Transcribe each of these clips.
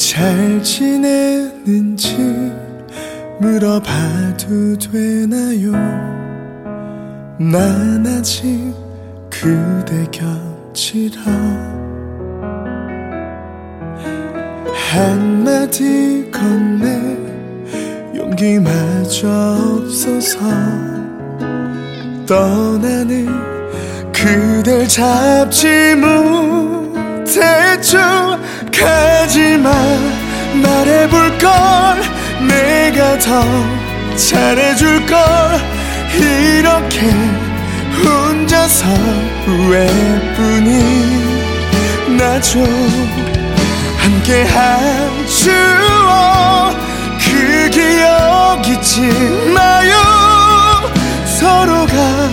잘 지내는지 물어봐도 되나요? 난 아직 그대 곁이라 한마디 건넬 용기마저 없어서 떠나는 그댈 잡지 못했죠. 가지마 말해볼걸 내가 더 잘해줄걸 이렇게 혼자서 후회뿐이 나죠. 함께한 추억 그 기억 잊지 마요. 서로가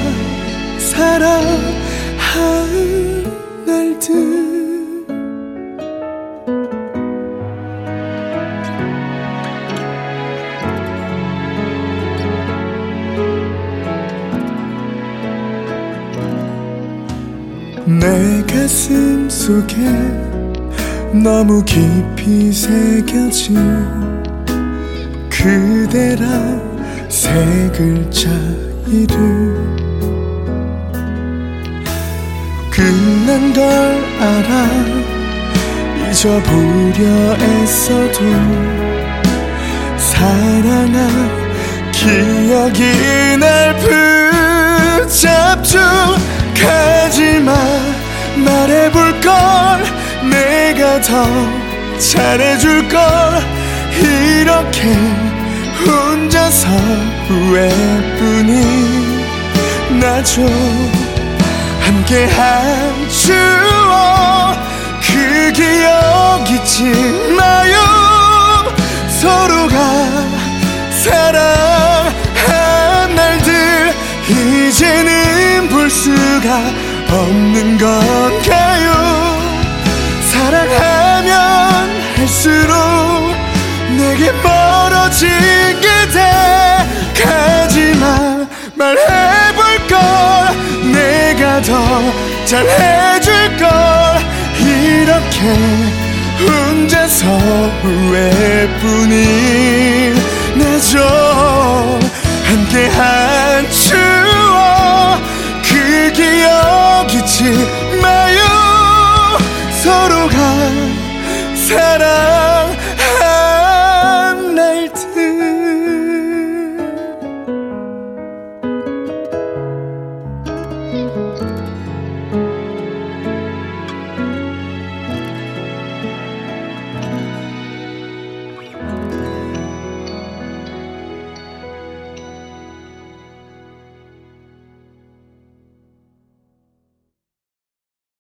사랑한 날들 내 가슴 속에 너무 깊이 새겨진 그대란 세 글자 이름 끝난 걸 알아 잊어보려 애써도 사랑한 기억이 날 붙잡죠. 가지마 말해볼걸 내가 더 잘해줄걸 이렇게 혼자서 후회뿐이 나죠. 함께한 추억 그 기억 잊지 마요. 서로가 사랑한 날들 이제는 볼 수가 없는 건가요? 사랑하면 할수록 내게 멀어진 그대 가지마 말해볼걸 내가 더 잘해줄걸 이렇게 혼자서 후회뿐이 나죠. 함께한 추억 그 기억 잊지 마요. 서로가 사랑